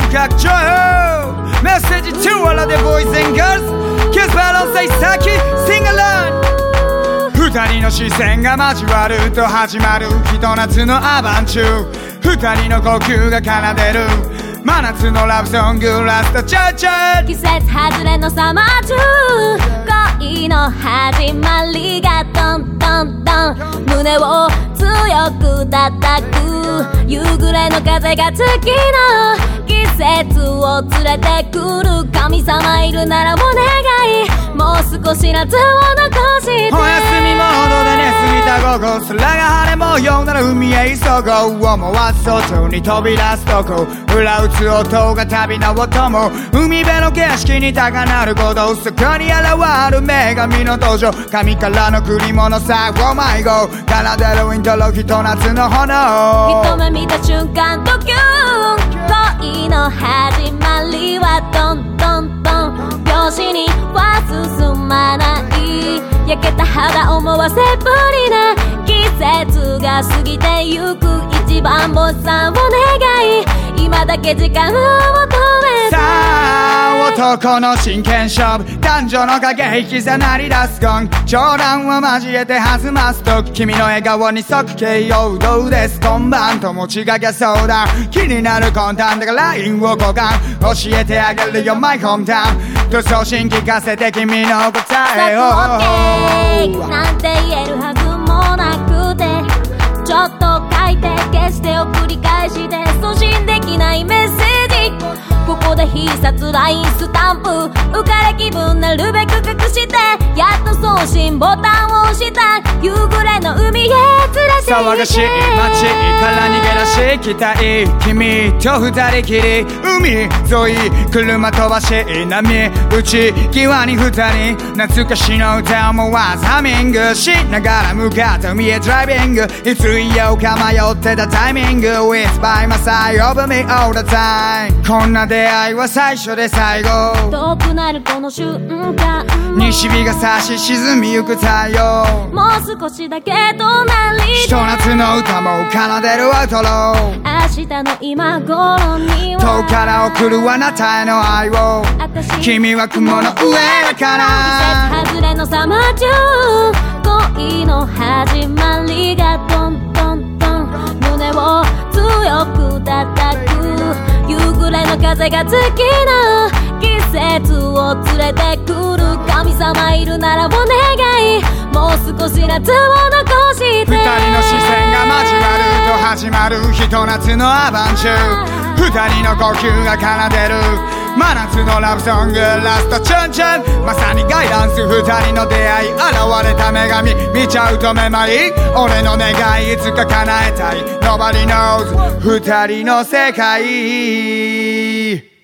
覚情報メッセージ to all of the boys and girls Kiss balance say 先 Sing along 二人の視線が交わると始まるひと夏のアバンチュー二人の呼吸が奏でる真夏のラブソングラストチャーチャー季節外れのサマージュー恋の始まりがトントントン胸を強く叩く夕暮れの風が好きな季節を連れてくる神様いるならお願いもう少し夏を残してお休みモードで寝すぎた午後空が晴れ模様なら海へ急ごう思わず外に飛び出すとこ裏打つ音が旅のお供海辺の景色に高鳴る鼓動そこに現る女神の登場神からの贈り物さ Oh my god 奏でるウィントロひと夏の炎一目見た瞬間ドキュン恋の始まりはトントントン拍子には進まない焼けた肌思わせぶりな季節が過ぎてゆく一番ボスさんお願い今だけ時間を求めてさあ男の真剣勝負男女の駆け引きさなり出すゴン冗談を交えて弾ますと君の笑顔に即形容どうです今晩と持ちがけ相談気になる魂胆だから LINE を交換教えてあげるよ My hometown と送信聞かせて君の答えを OK なんて言えるはずもなくてちょっと書いて消してを繰り返して送信できないメッセージここで必殺 LINE スタンプ浮かれ気分なるべく隠してやっと送信ボタンを押した夕暮れの海へ連れて行け騒がしい街から逃げ出したい君と二人きり海沿い車飛ばし波打ち際に二人懐かしの歌を思わずハミングしながら向かった海へドライビングいつ言おうか迷ってたタイミング It's by my side over me all the time こんな出会いは最初で最後遠くなるこの瞬間西日が差し沈みゆく太陽もう少しだけ隣でひと夏の歌も奏でるアウトロー明日の今頃には遠くから送るあなたへの愛を君は雲の上だから季節外れのサマージュー恋の始まりがトントントン胸を強く叩く夕暮れの風が好きな季節を連れてくる神様いるならお願いもう少し夏を残して二人の視線が交わると始まるひと夏のアバンチュー二人の呼吸が奏でる真夏のラブソングラストチュンチュンまさにガイダンス二人の出会い現れた女神見ちゃうとめまい俺の願いいつか叶えたい Nobody knows 二人の世界